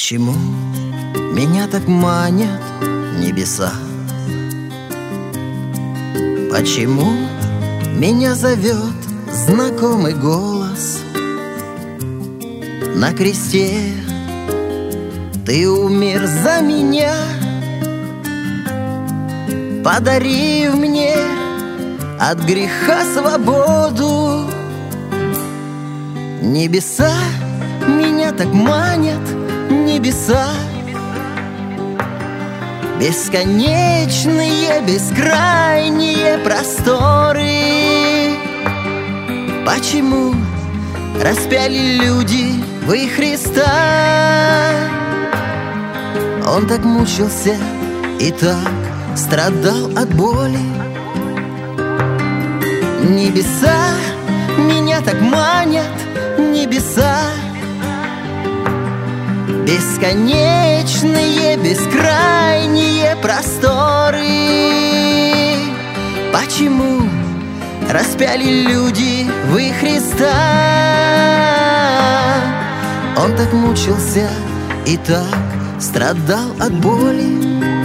Почему меня так манят небеса? Почему меня зовет знакомый голос? На кресте ты умер за меня, подарив мне от греха свободу. Небеса меня так манят, небеса, бесконечные, бескрайние просторы. Почему распяли люди во Христа? Он так мучился и так страдал от боли. Небеса меня так манят, небеса, бесконечные, бескрайние просторы. Почему распяли люди во Христа? Он так мучился и так страдал от боли.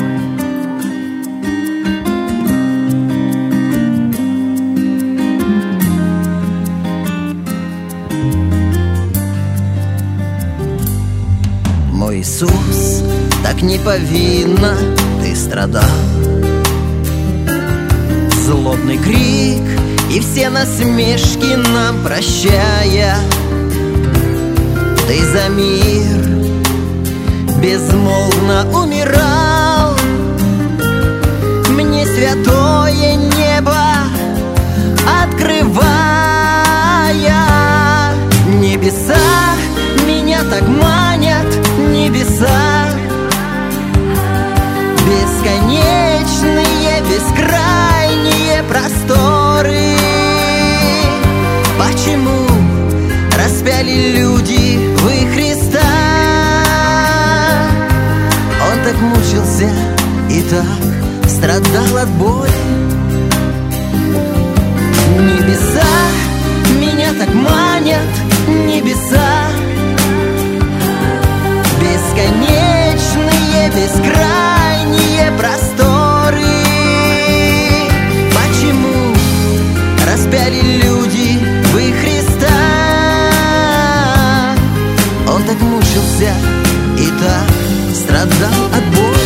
Мой Иисус, так неповинно ты страдал. Злобный крик и все насмешки нам прощая, ты за мир безмолвно умирал. Мне святое небо открывая, небеса меня так манят, небеса, бесконечные, бескрайние просторы. Почему распяли люди во Христа? Он так мучился и так страдал от боли. Небеса меня так манят, небеса, бесконечные, бескрайние просторы. Почему распяли люди во Христа? Он так мучился и так страдал от боли.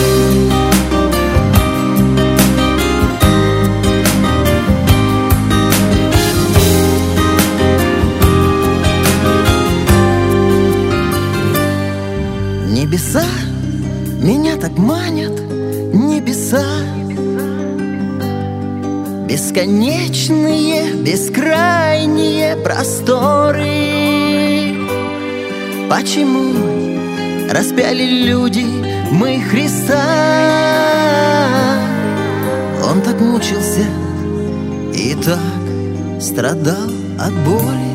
Небеса меня так манят, небеса, бесконечные, бескрайние просторы. Почему распяли люди мы Христа? Он так мучился и так страдал от боли.